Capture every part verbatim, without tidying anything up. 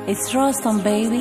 It's Rostam, baby.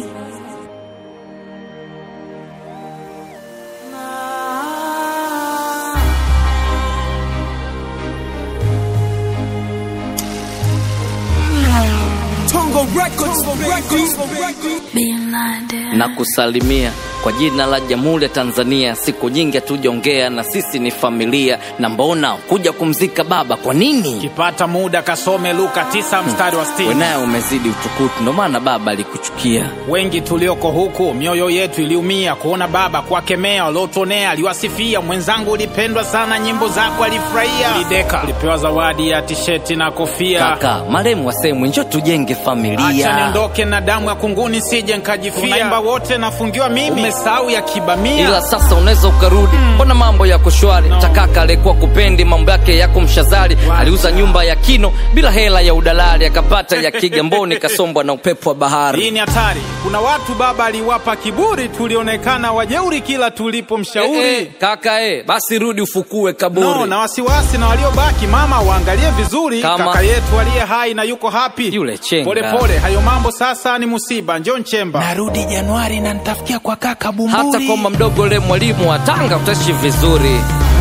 Na kusalimia kwa jina la Jamhuri ya Tanzania. Siku nyingi hatujaongea na sisi ni familia. Na mbona kuja kumzika baba kwa nini? Kipata muda kasome Luka tisa mstari wa sitini. Wewe umezidi utukutu, ndo maana baba alikuchukia. Wengi tulioko huku mioyo yetu iliumia kuona baba kuwakemea waliotonea. Aliwasifia mwenzangu, ulipendwa sana, nyimbo zako alifurahia. Lideka ulipewa zawadi ya t-shirt na kofia. Kaka maremu wasemu njoo tujenge familia. Acha niondoke na damu ya kunguni sije nkajifia. Tunaimba wote nafungiwa mimi. Umesahau ya kibamia. Ila sasa unaweza ukarudi. Mbona mm. mambo ya kushwari no. Takaka alikuwa kupendi mambo yake yako mshazari. Aliuza nyumba ya kino bila hela ya udalali. Akapata ya Kigamboni kasombwa na upepo wa bahari. Hii ni hatari. Kuna watu baba aliwapa kiburi. Tulionekana wajeuri kila tulipomshauri. eh, eh, Kaka eh basi rudi ufukue kaburi. No, na wasiwasi na waliobaki mama waangalie vizuri. Kama kaka yetu aliye hai na yuko happy. Yule chenga. Pole pole hayo mambo sasa ni musiba. Njoo Nchemba. Narudi Januari na nitafikia kwa kaka Bumburi. Hata kama mdogo le mwalimu wa Tanga utaishi vizuri.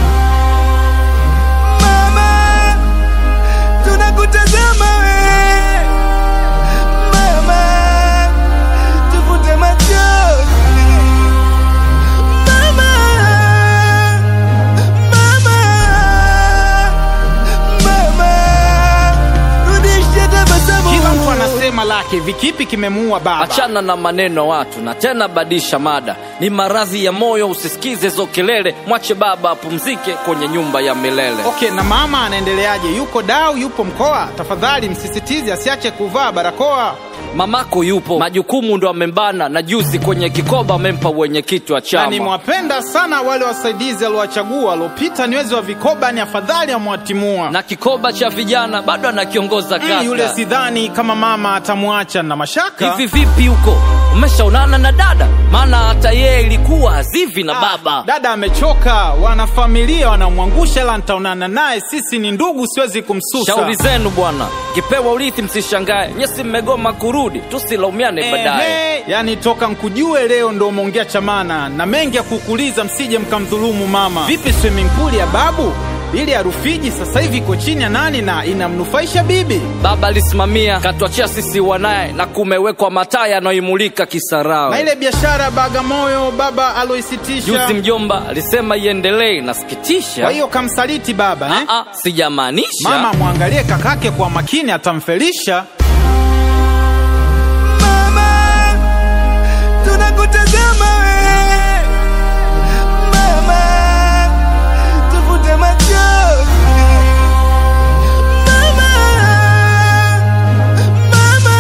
Mama tunakutazama we. Mama tufute machozi. Mama Mama Mama rudisha tabasamu. Kila mtu anasema lake, vikipi kimemuua baba. Achana na maneno watu na tena badisha mada. Ni maradhi ya moyo, usisikize zo kelele. Mwache baba apumzike kwenye nyumba ya milele. Okay, na mama anaendeleaje? Yuko dau, yupo mkoa? Tafadhali msisitize asiache kuvaa barakoa. Mamako yupo, majukumu ndo amembana. Na juzi kwenye kikoba amempa wenye kitu wa chama. Na nimewapenda sana wale wasaidizi aliowachagua. Alopita niwezi wa vikoba ni afadhali amwatimua. Na kikoba cha vijana bado anakiongoza kaka. Yule sidhani kama mama atamuacha na mashaka. Hivi vipi huko? Umeshaonana na dada? Maana hata yeye ilikuwa hazivi na ah, baba. Dada amechoka, wana familia wanamwangusha. La nitaonana naye, sisi ni ndugu, siwezi kumsusa. Shauri zenu bwana. Kipewa urithi msishangae. Nyesi mmegoma kurudi, tusilaumiane baadaye. Hey, yani toka mkujue leo ndo umeongea chamana. Na mengi ya kukuuliza msije mkamdhulumu mama. Vipi swimming pool ya babu? Ili ya Rufiji sasa hivi iko chini ya nani na inamnufaisha bibi? Baba alisimamia katuachia sisi wanaye. Na kumewekwa mataa yanayoimulika Kisarawe. Na ile biashara Bagamoyo baba aloisitisha. Juzi mjomba alisema iendelee, nasikitisha. Kwa hiyo kamsaliti baba eh? Ah, sijamaanisha. Mama muangalie kakake kwa makini, atamfelisha. Mama tunakutazama we. Mama tufute machozi. Mama Mama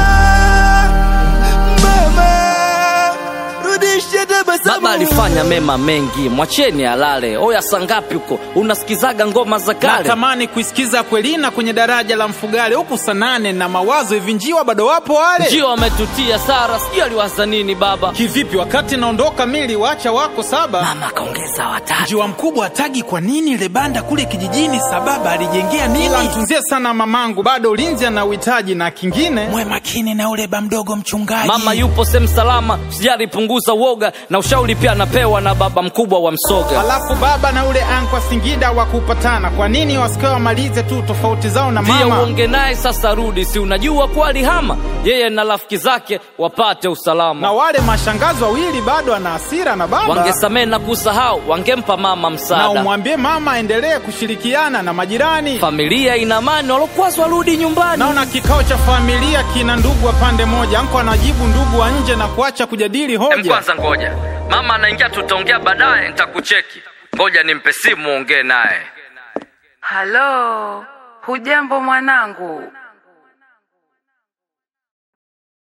Mama rudisha tabasamu. Baba alifanya mema mengi, mwacheni alale. Oya sangapi huko? Unasikizaga ngoma za kale? Natamani kuisikiza kwelina kwenye daraja la Mfugale huku sanane na mawazo hivi. Njiwa bado wapo wale? Njiwa wametutia Sara, sijui aliwaza nini baba. Kivipi wakati naondoka mili wacha wako saba? Mama kaongeza watatu. Njiwa mkubwa atagi kwa nini ile banda kule kijijini sababa alijengea nini? Ila mtunzie sana mamangu, bado ulinzi na uhitaji. Na kingine mwe makini na ule bamdogo mchungaji. Mama yupo sehemu salama, sijali punguza woga. Na ushauri pia anapewa na baba mkubwa wa Msoga. Alafu baba na ule ankwa Singida wakupatana. Kwa nini wasikae wamalize tu tofauti zao na mama? Via uonge naye sasa rudi, si unajua kwa alihama yeye na rafiki zake wapate usalama. Na wale mashangazi wawili bado ana hasira na baba. Wangesamee na kusahau, wangempa mama msaada. Na umwambie mama aendelee kushirikiana na majirani. Familia ina amani, walokuwa warudi nyumbani. Naona kikao cha familia kina ndugu wa pande moja. Anko anajibu ndugu wa nje na kuacha kujadili hoja. Em, kwanza ngoja. Mama anaingia, tutaongea baadaye, nitakucheki. Ngoja nimpe simu ongee naye. Halo, hujambo mwanangu?